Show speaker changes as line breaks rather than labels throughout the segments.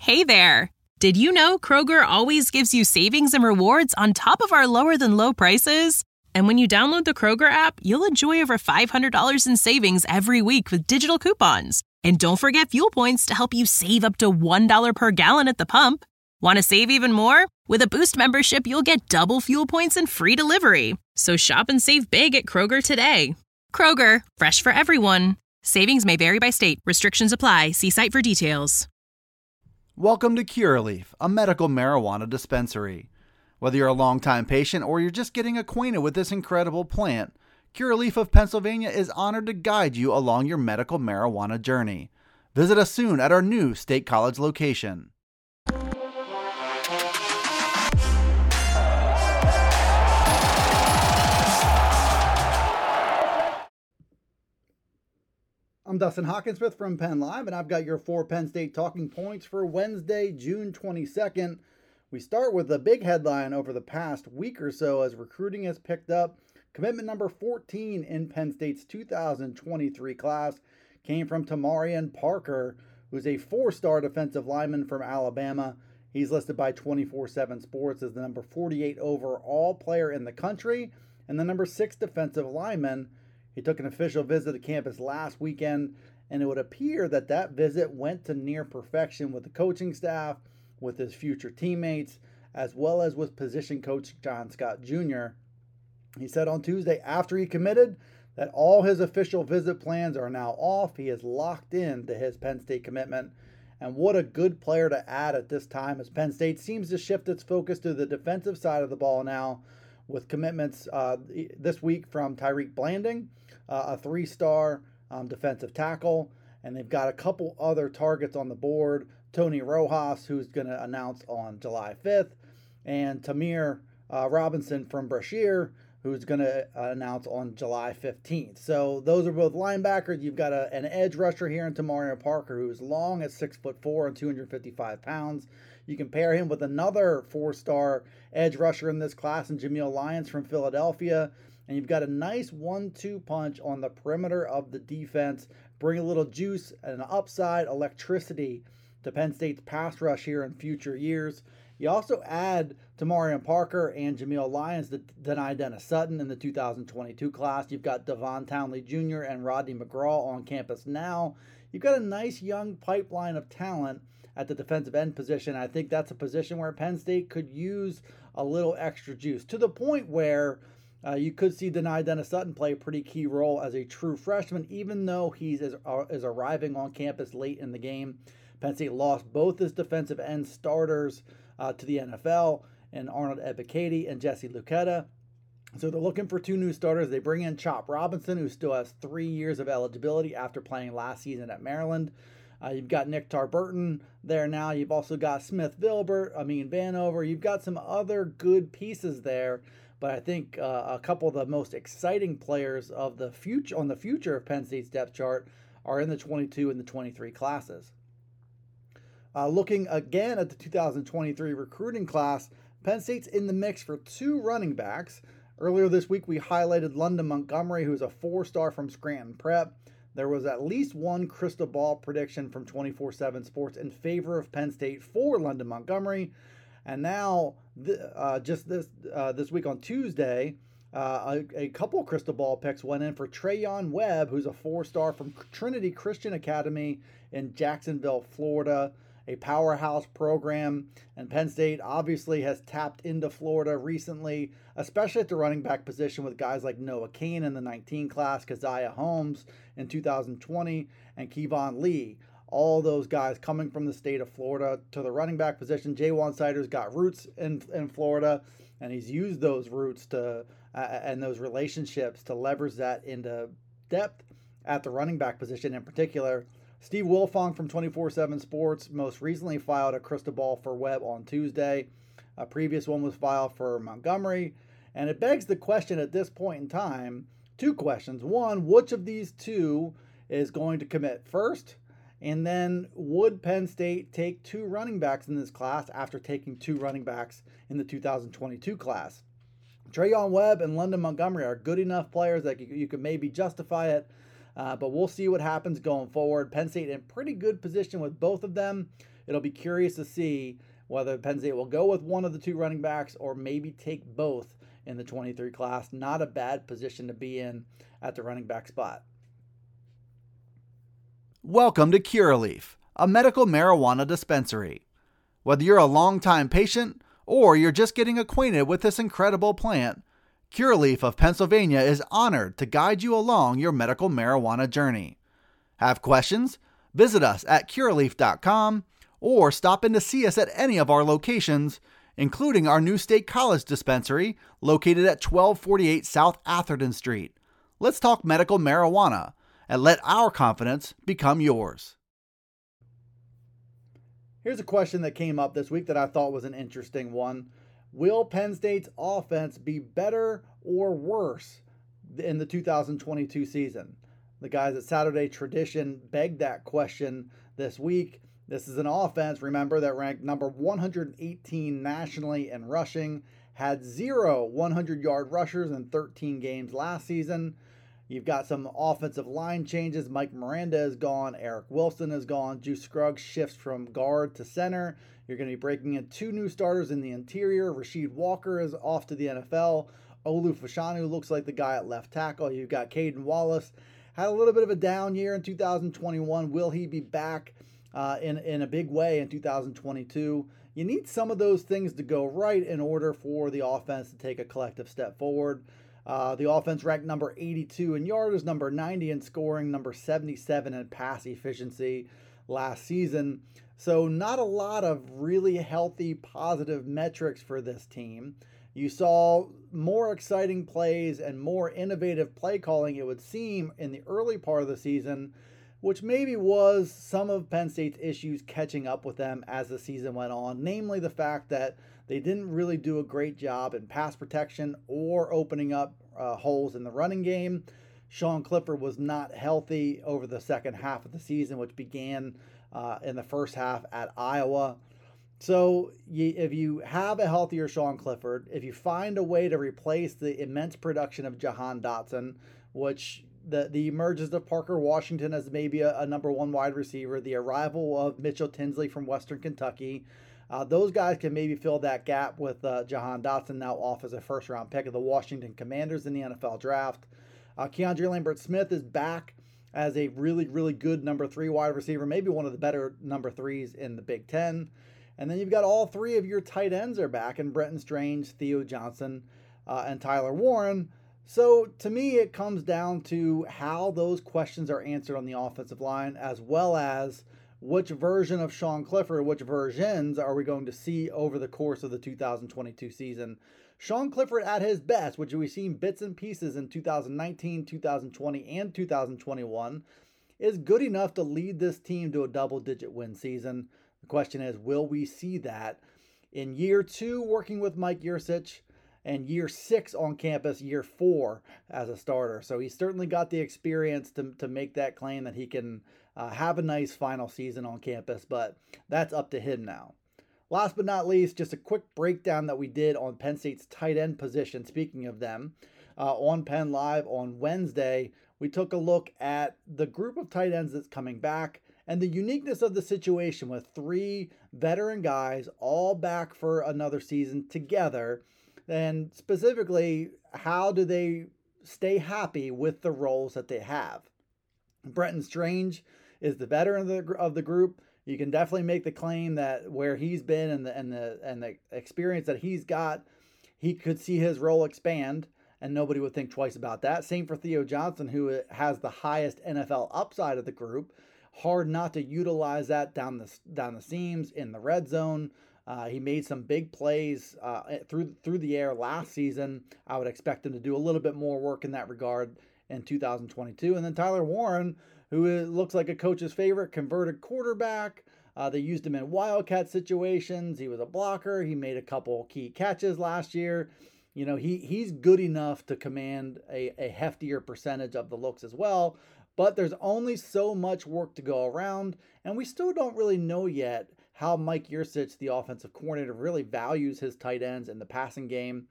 Hey there! Did you know Kroger always gives you savings and rewards on top of our lower-than-low prices? And when you download the Kroger app, you'll enjoy over $500 in savings every week with digital coupons. And don't forget fuel points to help you save up to $1 per gallon at the pump. Want to save even more? With a Boost membership, you'll get double fuel points and free delivery. So shop and save big at Kroger today. Kroger, fresh for everyone. Savings may vary by state. Restrictions apply. See site for details.
Welcome to Curaleaf, a medical marijuana dispensary. Whether you're a longtime patient or you're just getting acquainted with this incredible plant, Curaleaf of Pennsylvania is honored to guide you along your medical marijuana journey. Visit us soon at our new State College location. I'm Dustin Hawkinsmith from Penn Live, and I've got your 4 Penn State talking points for Wednesday, June 22nd. We start with the big headline over the past week or so as recruiting has picked up. Commitment number 14 in Penn State's 2023 class came from Tamarian Parker, who's a 4-star defensive lineman from Alabama. He's listed by 24/7 Sports as the number 48 overall player in the country and the number 6 defensive lineman. He took an official visit to campus last weekend, and it would appear that that visit went to near perfection with the coaching staff, with his future teammates, as well as with position coach John Scott Jr. He said on Tuesday after he committed that all his official visit plans are now off. He is locked in to his Penn State commitment. And what a good player to add at this time, as Penn State seems to shift its focus to the defensive side of the ball now, with commitments this week from Tyreek Blanding, a 3-star defensive tackle, and they've got a couple other targets on the board. Tony Rojas, who's going to announce on July 5th, and Tamir Robinson from Brashear, who's going to announce on July 15th. So those are both linebackers. You've got an edge rusher here in Tamarian Parker, who's long at 6'4" and 255 pounds. You can pair him with another 4-star edge rusher in this class, in Jameel Lyons from Philadelphia. And you've got a nice 1-2 punch on the perimeter of the defense. Bring a little juice and upside, electricity to Penn State's pass rush here in future years. You also add Tamarian Parker and Jameel Lyons to deny Dennis Sutton in the 2022 class. You've got Devon Townley Jr. and Rodney McGraw on campus now. You've got a nice young pipeline of talent at the defensive end position. I think that's a position where Penn State could use a little extra juice, to the point where you could see Dennis Sutton play a pretty key role as a true freshman, even though he's is arriving on campus late in the game. Penn State lost both his defensive end starters to the NFL, and Arnold Ebiketie and Jesse Luketa. So they're looking for 2 new starters. They bring in Chop Robinson, who still has 3 years of eligibility after playing last season at Maryland. You've got Nick Tarburton there now. You've also got Smith Vilbert, Amin Vanover. You've got some other good pieces there. But I think a couple of the most exciting players of the future on the future of Penn State's depth chart are in the 22 and the 23 classes. Looking again at the 2023 recruiting class, Penn State's in the mix for 2 running backs. Earlier this week, we highlighted London Montgomery, who's a 4-star from Scranton Prep. There was at least one crystal ball prediction from 24/7 Sports in favor of Penn State for London Montgomery. And now, just this week on Tuesday, a couple crystal ball picks went in for Trayon Webb, who's a 4-star from Trinity Christian Academy in Jacksonville, Florida, a powerhouse program. And Penn State obviously has tapped into Florida recently, especially at the running back position with guys like Noah Cain in the 19 class, Keziah Holmes in 2020, and Kevon Lee. All those guys coming from the state of Florida to the running back position. Jaywan Sider's got roots in Florida, and he's used those roots to and those relationships to leverage that into depth at the running back position in particular. Steve Wilfong from 24/7 Sports most recently filed a crystal ball for Webb on Tuesday. A previous one was filed for Montgomery. And it begs the question at this point in time, 2 questions. One, which of these 2 is going to commit first? And then, would Penn State take 2 running backs in this class after taking 2 running backs in the 2022 class? Trayon Webb and London Montgomery are good enough players that you could maybe justify it, but we'll see what happens going forward. Penn State in pretty good position with both of them. it'll be curious to see whether Penn State will go with one of the two running backs or maybe take both in the 23 class. Not a bad position to be in at the running back spot.
Welcome to Curaleaf, a medical marijuana dispensary. Whether you're a longtime patient or you're just getting acquainted with this incredible plant, Curaleaf of Pennsylvania is honored to guide you along your medical marijuana journey. Have questions? Visit us at curaleaf.com or stop in to see us at any of our locations, including our new State College dispensary located at 1248 South Atherton Street. Let's talk medical marijuana and let our confidence become yours.
Here's a question that came up this week that I thought was an interesting one. Will Penn State's offense be better or worse in the 2022 season? The guys at Saturday Tradition begged that question this week. This is an offense, remember, that ranked number 118 nationally in rushing, had 0 100-yard rushers in 13 games last season. You've got some offensive line changes. Mike Miranda is gone. Eric Wilson is gone. Juice Scruggs shifts from guard to center. You're going to be breaking in 2 new starters in the interior. Rasheed Walker is off to the NFL. Olu Fashanu looks like the guy at left tackle. You've got Caden Wallace. Had a little bit of a down year in 2021. Will he be back in a big way in 2022? You need some of those things to go right in order for the offense to take a collective step forward. The offense ranked number 82 in yards, number 90 in scoring, number 77 in pass efficiency last season. So not a lot of really healthy, positive metrics for this team. You saw more exciting plays and more innovative play calling, it would seem, in the early part of the season, which maybe was some of Penn State's issues catching up with them as the season went on, namely the fact that they didn't really do a great job in pass protection or opening up holes in the running game. Sean Clifford was not healthy over the second half of the season, which began in the first half at Iowa. So if you have a healthier Sean Clifford, if you find a way to replace the immense production of Jahan Dotson, which the emergence of Parker Washington as maybe a number 1 wide receiver, the arrival of Mitchell Tinsley from Western Kentucky, those guys can maybe fill that gap with Jahan Dotson now off as a first-round pick of the Washington Commanders in the NFL draft. Keandre Lambert-Smith is back as a really, really good number 3 wide receiver, maybe one of the better number 3s in the Big Ten. And then you've got all 3 of your tight ends are back in Brenton Strange, Theo Johnson, and Tyler Warren. So to me, it comes down to how those questions are answered on the offensive line, as well as which version of Sean Clifford, which versions are we going to see over the course of the 2022 season. Sean Clifford at his best, which we've seen bits and pieces in 2019, 2020, and 2021, is good enough to lead this team to a double-digit win season. The question is, will we see that in year 2 working with Mike Yurcich and year 6 on campus, year 4 as a starter? So he's certainly got the experience to make that claim that he can have a nice final season on campus, but that's up to him now. Last but not least, just a quick breakdown that we did on Penn State's tight end position. Speaking of them, on Penn Live on Wednesday, we took a look at the group of tight ends that's coming back and the uniqueness of the situation with 3 veteran guys all back for another season together. And specifically, how do they stay happy with the roles that they have? Brenton Strange is the veteran of the group. You can definitely make the claim that where he's been and the experience that he's got, he could see his role expand, and nobody would think twice about that. Same for Theo Johnson, who has the highest NFL upside of the group. Hard not to utilize that down the seams in the red zone. He made some big plays through the air last season. I would expect him to do a little bit more work in that regard in 2022. And then Tyler Warren, who looks like a coach's favorite, converted quarterback. They used him in wildcat situations. He was a blocker. He made a couple key catches last year. You know, he's good enough to command a heftier percentage of the looks as well. But there's only so much work to go around, and we still don't really know yet how Mike Yurcich, the offensive coordinator, really values his tight ends in the passing game.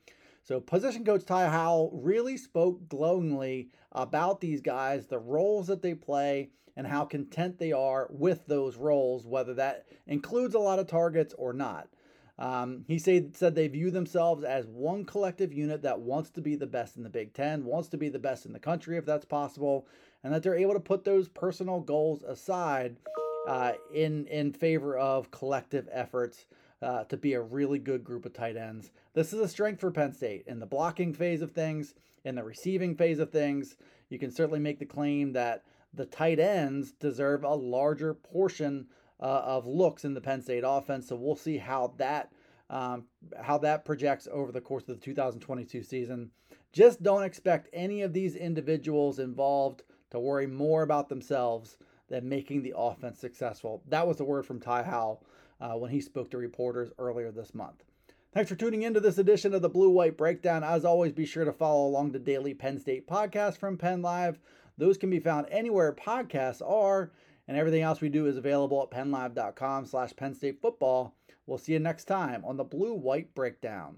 So position coach Ty Howle really spoke glowingly about these guys, the roles that they play, and how content they are with those roles, whether that includes a lot of targets or not. He said they view themselves as one collective unit that wants to be the best in the Big Ten, wants to be the best in the country if that's possible, and that they're able to put those personal goals aside in favor of collective efforts to be a really good group of tight ends. This is a strength for Penn State in the blocking phase of things, in the receiving phase of things. You can certainly make the claim that the tight ends deserve a larger portion of looks in the Penn State offense. So we'll see how that projects over the course of the 2022 season. Just don't expect any of these individuals involved to worry more about themselves than making the offense successful. That was the word from Ty Howle when he spoke to reporters earlier this month. Thanks for tuning into this edition of the Blue White Breakdown. As always, be sure to follow along the daily Penn State podcast from Penn Live. Those can be found anywhere podcasts are, and everything else we do is available at PennLive.com/Penn State Football. We'll see you next time on the Blue White Breakdown.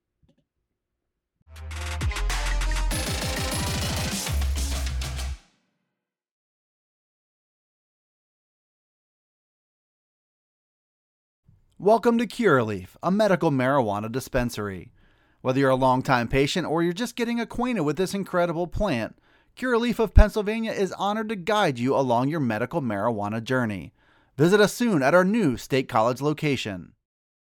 Welcome to Curaleaf, a medical marijuana dispensary. Whether you're a longtime patient or you're just getting acquainted with this incredible plant, Curaleaf of Pennsylvania is honored to guide you along your medical marijuana journey. Visit us soon at our new State College location.